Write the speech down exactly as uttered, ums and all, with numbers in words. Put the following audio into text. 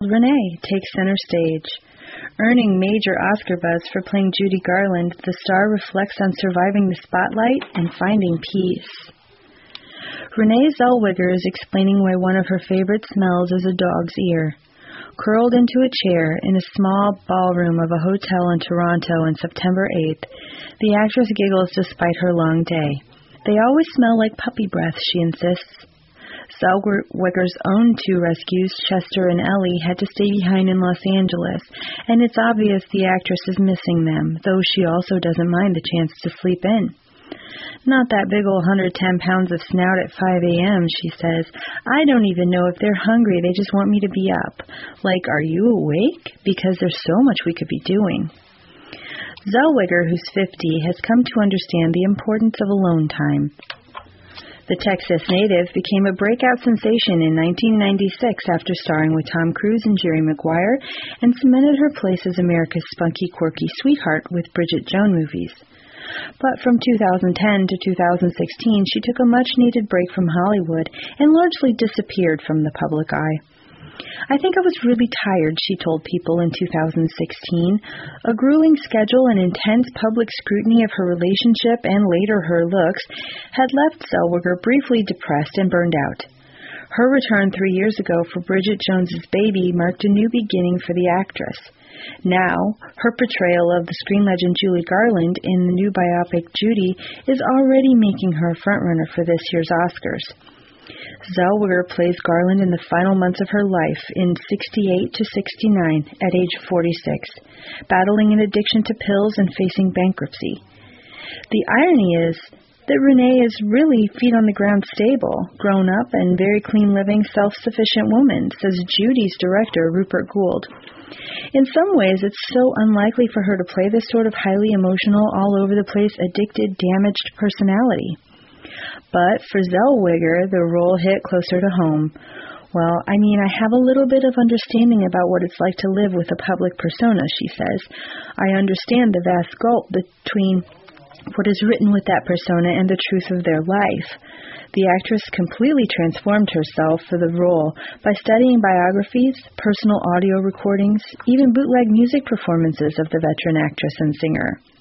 Renee takes center stage. Earning major Oscar buzz for playing Judy Garland, the star reflects on surviving the spotlight and finding peace. Renee Zellweger is explaining why one of her favorite smells is a dog's ear. Curled into a chair in a small ballroom of a hotel in Toronto on September eighth, the actress giggles despite her long day. They always smell like puppy breath, she insists. Zellweger's own two rescues, Chester and Ellie, had to stay behind in Los Angeles, and it's obvious the actress is missing them, though she also doesn't mind the chance to sleep in. Not that big ol' one hundred ten pounds of snout at five a.m., she says. I don't even know if they're hungry. They just want me to be up. Like, are you awake? Because there's so much we could be doing. Zellweger, who's fifty, has come to understand the importance of alone time. The Texas native became a breakout sensation in nineteen ninety-six after starring with Tom Cruise and Jerry Maguire and cemented her place as America's spunky, quirky sweetheart with Bridget Jones movies. But from two thousand ten to two thousand sixteen, she took a much-needed break from Hollywood and largely disappeared from the public eye. I think I was really tired, she told People in two thousand sixteen. A grueling schedule and intense public scrutiny of her relationship and later her looks had left Zellweger briefly depressed and burned out. Her return three years ago for Bridget Jones's Baby marked a new beginning for the actress. Now, her portrayal of the screen legend Judy Garland in the new biopic Judy is already making her a frontrunner for this year's Oscars. Zellweger plays Garland in the final months of her life in sixty-eight to sixty-nine at age forty-six, battling an addiction to pills and facing bankruptcy. The irony is that Renee is really feet-on-the-ground stable, grown-up, and very clean-living, self-sufficient woman, says Judy's director, Rupert Gould. In some ways, it's so unlikely for her to play this sort of highly emotional, all-over-the-place, addicted, damaged personality. But for Zellweger, the role hit closer to home. Well, I mean, I have a little bit of understanding about what it's like to live with a public persona, she says. I understand the vast gulf between what is written with that persona and the truth of their life. The actress completely transformed herself for the role by studying biographies, personal audio recordings, even bootleg music performances of the veteran actress and singer.